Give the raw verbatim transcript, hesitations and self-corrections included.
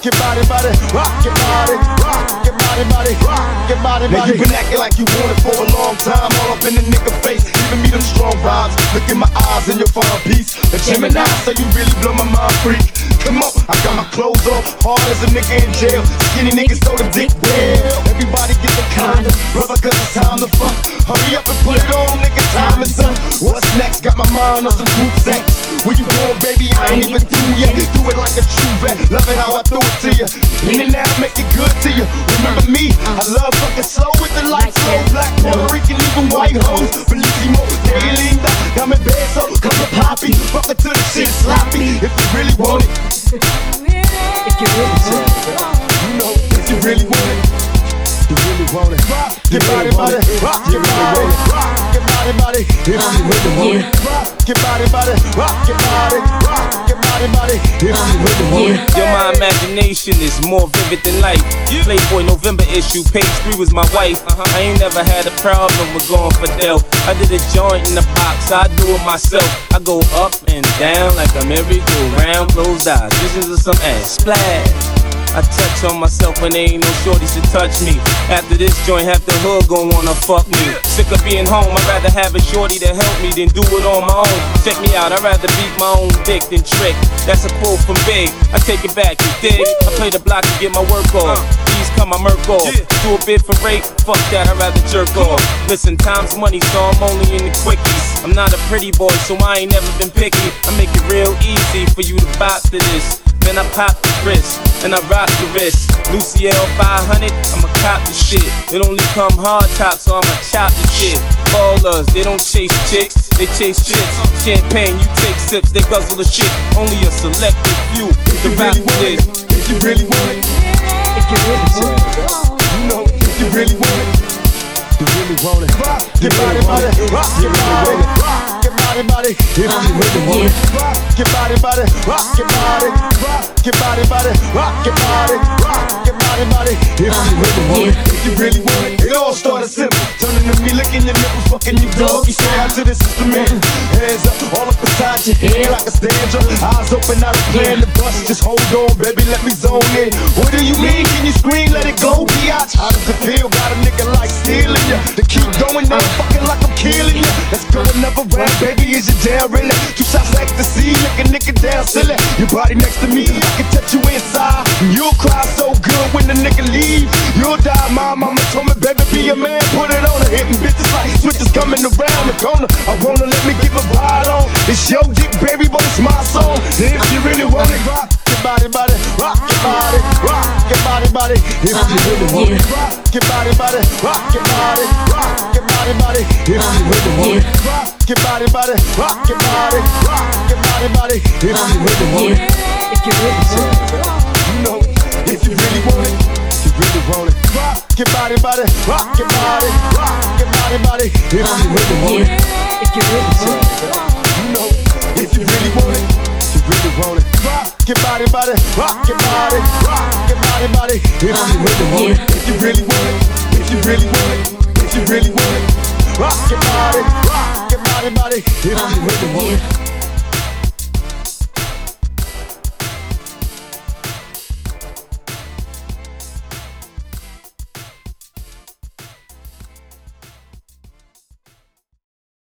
your body, body, rock your body, rock your body, body, rock your body, body. Now you been acting like you want it for a long time, all up in the nigga face, giving me them strong vibes. Look in my eyes and you'll find peace. The Gemini, so you really blow my mind, freak. Come on, I got my clothes off, hard as a nigga in jail. Skinny niggas throw the dick well. Everybody get the condom, brother, cause it's time to fuck. Hurry up and put it on, nigga, time is up. What's next? Got my mind on some group sex. Where you going, baby? I ain't even through yet. Do it like a true vet, love it how I throw it to you. In and out, make it good to you. Remember me, I love fucking slow with the lights low. Black, Puerto Rican, even white hoes. Bellissimo, daily linda, got me bad, so come to poppy. Fuck it till the shit is sloppy. If you really want it, if you really want it, you know, if you really want it, you really want it. Rock your body, body, rock your body, rock your body, body. If you really want it, rock your body, body, rock your body, rock your body, body. If you really want it. Yo, my imagination is more vivid than life. Playboy November issue, page three was my wife. I ain't never had a problem with going for Dell. I did a joint in the box, I do it myself. I go up and down like a merry-go-round, closed eyes, visions of some ass splash. I touch on myself when there ain't no shorties to touch me. After this joint, half the hood gon' wanna fuck me. Sick of being home, I'd rather have a shorty to help me than do it on my own. Check me out, I'd rather beat my own dick than trick. That's a quote from Big, I take it back, you dig? I play the block to get my work off. These come my murk off. Do a bid for rape, fuck that, I'd rather jerk off. Listen, time's money, so I'm only in the quickies. I'm not a pretty boy, so I ain't never been picky. I make it real easy for you to bop to this. Then I pop the wrist, and I rock the wrist. Lucy L five hundred, I'ma cop the shit. It only come hard top, so I'ma chop the shit. Ballers, they don't chase chicks, they chase chicks. Champagne, you take sips, they guzzle the shit. Only a selected few to rock with this. If you really want it, if you really want it, you know, if you really want it, you really want it. Rock your body, body, rock your body, rock your body, body. If you really want it, rock your body, body, rock your body, rock your body, body, rock your body, rock your body, body. If you really want it, if you really want it, it all started simple. Turning to me, licking your nipples, fucking you dog. You say out to the system, man. Hands up, all up beside your head like a stanza. Eyes open, not a plan to bust. Just hold on, baby, let me zone in. What do you mean? Can you scream? Let it go, biatch. How does it feel? Got a nigga like stealing ya. To keep going down, fucking like I'm killing ya. Let's go another round, baby. Is you down, really? Two shots of ecstasy, lick a nigga down, silly. Your body next to me, I can touch you inside. You'll cry so good when the nigga leave. You'll die, my mama told me, baby, be a man. Put it on her, hitting bitches like switches coming around the corner. I wanna let me give a ride on. It's your dick, baby, but it's my song. If you really want it, rock your body, body, rock your body, rock your body, body. If you really want it, rock your body, body, rock your body, rock your body, body. If you really want it, rock your body, body, rock your body, rock your body, body. If you really want it, if you really want it, you know, if you really want it, you really want it. Rock your body, body, rock your body, rock your body, body. If you really want it, if you really want it, you know, if you really want it, you really want it. Rock your body, body, rock your body, rock your body, body. If you really want it, if you really want it, if you really want it, if you really want it. Rock your body, rock your body, body. If you